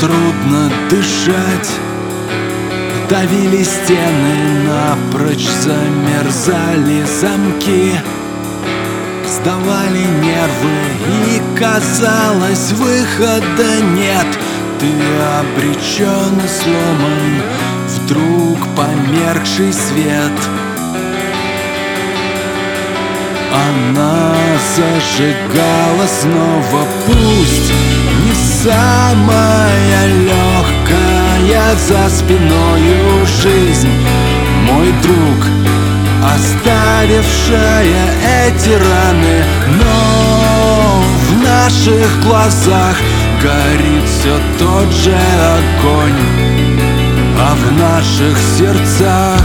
трудно дышать. Давили стены, напрочь замерзали замки, сдавали нервы, и казалось, выхода нет. Ты обречен и сломан, вдруг померкший свет. Она зажигала снова, пусть не самая легкая, за спиною жизнь, мой друг, оставившая эти раны. Но в наших глазах горит все тот же огонь, а в наших сердцах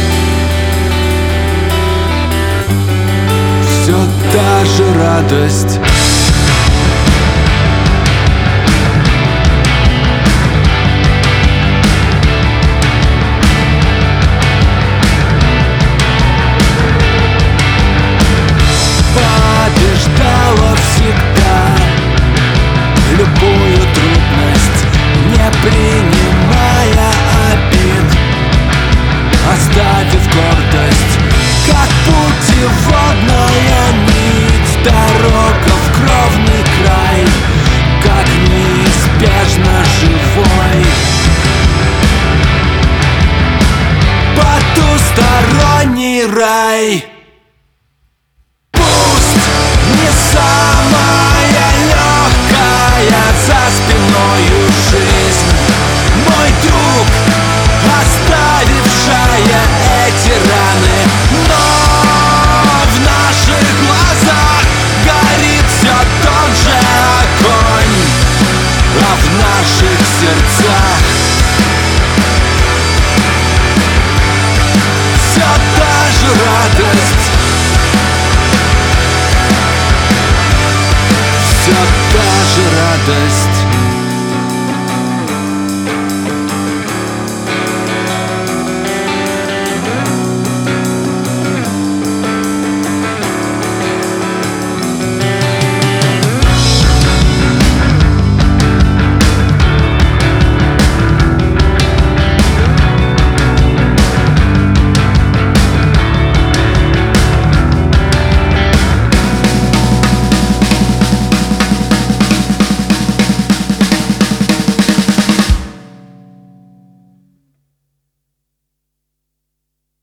все та же радость. Побеждала всегда любую трудность, не принимая обид, оставив гордость, как путеводная нить, дорога в кровный край, как неизбежно живой. Потусторонний рай. Пусть не самая легкая, за спиною жизнь, мой друг, оставившая эти раны. Но в наших глазах горит все тот же огонь, а в наших сердцах